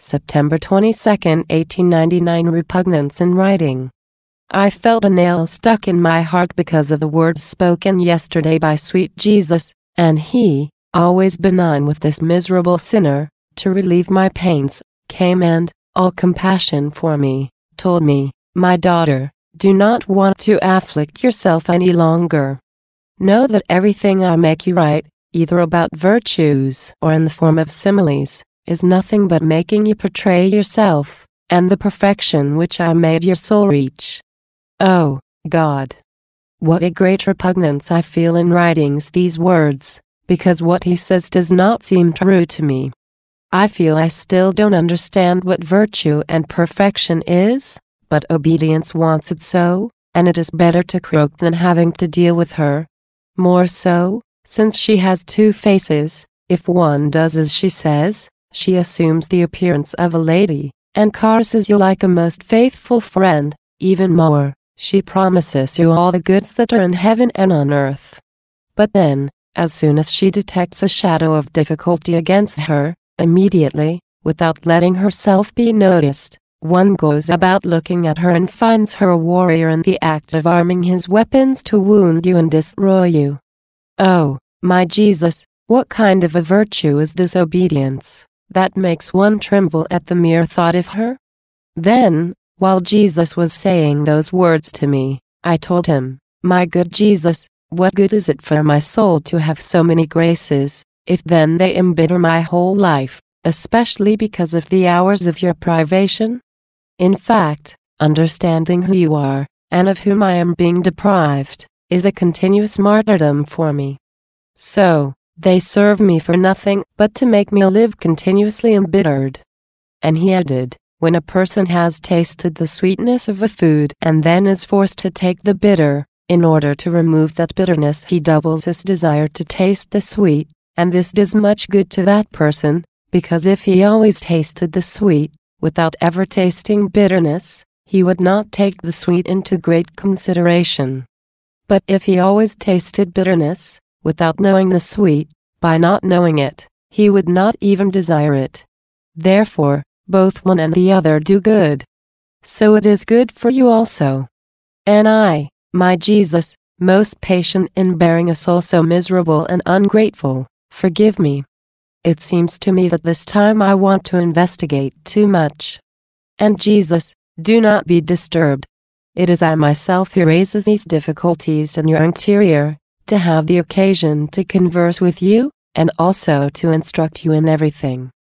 September 22, 1899. Repugnance in writing. I felt a nail stuck in my heart because of the words spoken yesterday by sweet Jesus, and he, always benign with this miserable sinner, to relieve my pains, came and, all compassion for me, told me, "My daughter, do not want to afflict yourself any longer. Know that everything I make you write, either about virtues or in the form of similes, is nothing but making you portray yourself, and the perfection which I made your soul reach." Oh, God! What a great repugnance I feel in writing these words, because what he says does not seem true to me. I feel I still don't understand what virtue and perfection is, but obedience wants it so, and it is better to croak than having to deal with her. More so, since she has two faces. If one does as she says, she assumes the appearance of a lady, and caresses you like a most faithful friend. Even more, she promises you all the goods that are in heaven and on earth. But then, as soon as she detects a shadow of difficulty against her, immediately, without letting herself be noticed, one goes about looking at her and finds her a warrior in the act of arming his weapons to wound you and destroy you. Oh, my Jesus, what kind of a virtue is this obedience, that makes one tremble at the mere thought of her? Then, while Jesus was saying those words to me, I told him, "My good Jesus, what good is it for my soul to have so many graces, if then they embitter my whole life, especially because of the hours of your privation? In fact, understanding who you are, and of whom I am being deprived, is a continuous martyrdom for me. So, they serve me for nothing but to make me live continuously embittered." And he added, "When a person has tasted the sweetness of a food and then is forced to take the bitter, in order to remove that bitterness he doubles his desire to taste the sweet, and this does much good to that person, because if he always tasted the sweet, without ever tasting bitterness, he would not take the sweet into great consideration. But if he always tasted bitterness, without knowing the sweet, by not knowing it, he would not even desire it. Therefore, both one and the other do good. So it is good for you also. And I, my Jesus, most patient in bearing a soul so miserable and ungrateful, forgive me. It seems to me that this time I want to investigate too much. And Jesus, do not be disturbed. It is I myself who raises these difficulties in your interior, to have the occasion to converse with you, and also to instruct you in everything.